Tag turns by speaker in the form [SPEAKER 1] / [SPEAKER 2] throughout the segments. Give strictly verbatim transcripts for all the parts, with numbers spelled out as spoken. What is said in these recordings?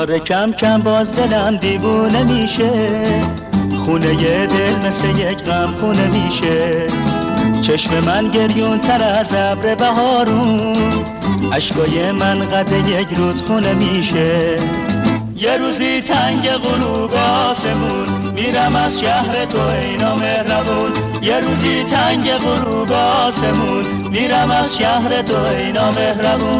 [SPEAKER 1] داره کم کم باز دلم دیوونه میشه، خونه ی دل مثل یک غم خونه میشه. چشم من گریون تر از ابر بهارون، اشکای من قد یک رودخونه میشه. یه روزی تنگ غروب آسمون، میرم از شهر تو ای نامهربون. یه روزی تنگ غروب آسمون، میرم از شهر تو ای نامهربون.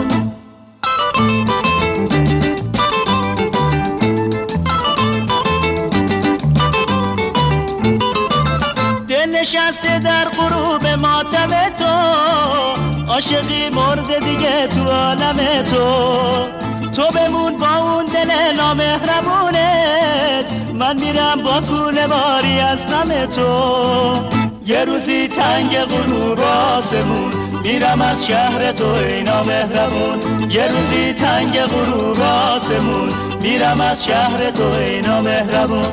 [SPEAKER 1] دل نشسته در غروب ماتم تو، عاشقی مرده دیگه تو عالم تو. تو بمون با اون دل نامهربونت، من میرم با کوله باری از غم تو. یه روزی تنگ غروب آسمون، میرم از شهر تو ای نامهربون. یه روزی تنگ غروب آسمون، میرم از شهر تو ای نامهربون.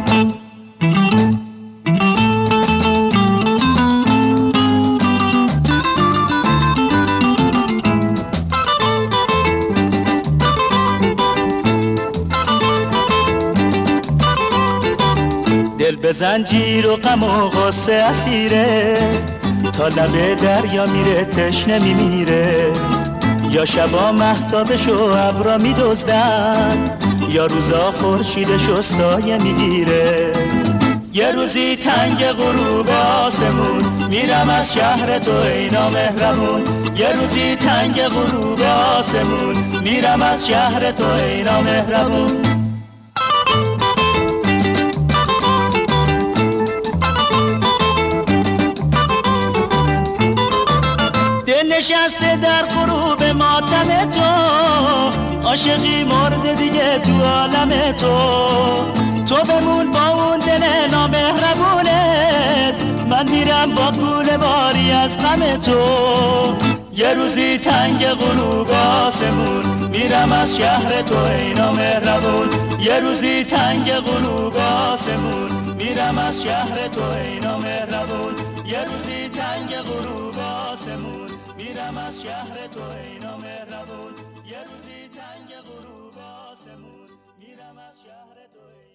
[SPEAKER 1] دل به زنجیر و غم و غصه اسیره، تا لب دریا میره تشنه میمیره. یا شبا مهتابشو ابرا میدزدن، یا روزا خورشیدشو سایه میگیره. یه روزی تنگ غروب آسمون، میرم از شهر تو ای نامهربون. یه روزی تنگ غروب آسمون، میرم از شهر تو ای نامهربون. نشسته در غروب ماتم تو، عاشقی مرده دیگه تو عالم تو. تو بمون با اون دل نامهربونت، من میرم با کوله باری از غم تو. یه روزی تنگ غروب آسمون، میرم از شهر تو ای نامهربون. یه روزی تنگ غروب آسمون، میرم از شهر تو ای نامهربون. یه روزی تنگ غروب آسمون، میرم از شهر تو ای نامهربون. یه روزی تنگ غروب آسمون، میرم از شهر تو ای